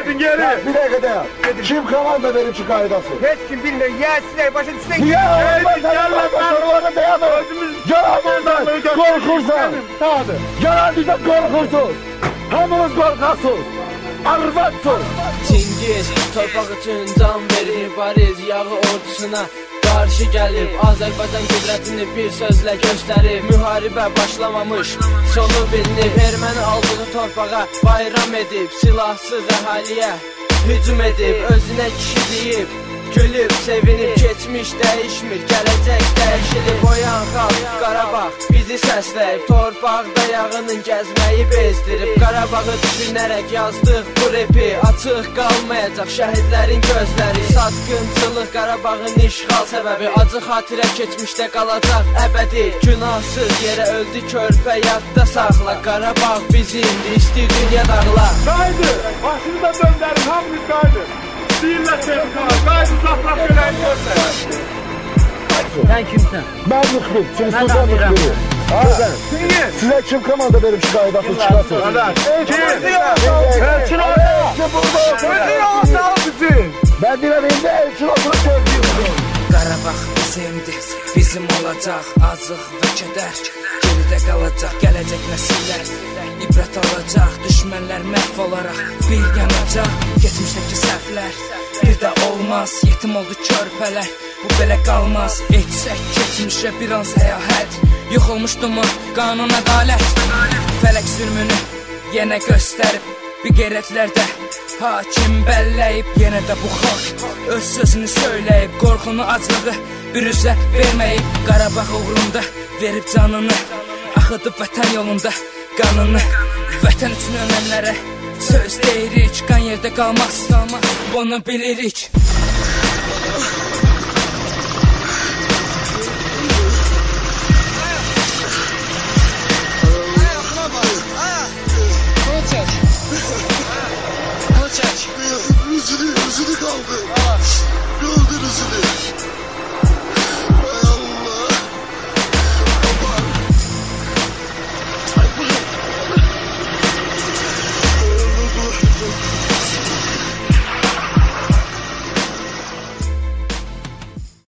Gedin geri. Bir dakika dayan. Kim komanda verir şu kaydası? Hiç kim bilmiyor. Yesinler başın üstüne. Niye olmaz? Sen sorularına dayanır. Yalan bizden korkursan. Yalan bizden korkursun. Hamımız korkarsın. Arvatsın. Çingiz torpaq üçün can verir mübariz yağı ordusuna qarşı gəlib Azərbaycan qüdrətini bir sözlə göstərib Müharibə başlamamış sonu bilinib Erməni aldığı torpağa bayram edib Silahsız əhaliyə hücum edib Özünə kişi deyib gülüb sevinib Keçmiş dəyişmir gələcək dəyişilib Oyan xalq Qarabağ bizi səsləyib Torpaqda yağının gəzməyi bezdirib Qarabağı düşünərək yazdıq bu repi Açıq qalmayacaq şəhidlərin gözləri Satqınçılıq Qarabağın işğal səbəbi Acı xatirə keçmişdə qalacaq əbədi Günahsız yerə öldü körpə yadda saxla Qarabağ bizimdir istəyir dünya dağla Qaydı başını da döndərin hamınız qaydı Deyirlər sevgiler qaydı uzaqlaq gələni göstər Sən kimsən? Ben müxbir. Şimdi Sultan müxbiri. Size kim komanda verir şu kaydası çıkarsın? Elçin Ben dilemeyim de Elçin oturup sevdiğim. Qarabağ bizimdir, bizim olacaq Acıq və kədər, geridə qalacaq Gələcək nəsillər, ibrət alacaq Düşmənlər məhv olaraq bir yanacaq Geçmişdəki səhvlər, bir də olmaz Yetim oldu körpələr, bu belə qalmaz Etsək keçmişə bir an səyahət Yox olmuşdu mu qanun ədalət Fələk zülmünü yenə göstərib Bir qeyrətlərdə hakim bəlləyib Yenə də bu xalq öz sözünü söyləyib Qorxunu aclığı bir üzə verməyib Qarabağ uğrunda verib canını Axıdıb vətən yolunda qanını Vətən üçün ölənlərə söz deyirik Qan yerdə qalmaz, bunu bilirik Üzülü kaldı. Gördün üzülü.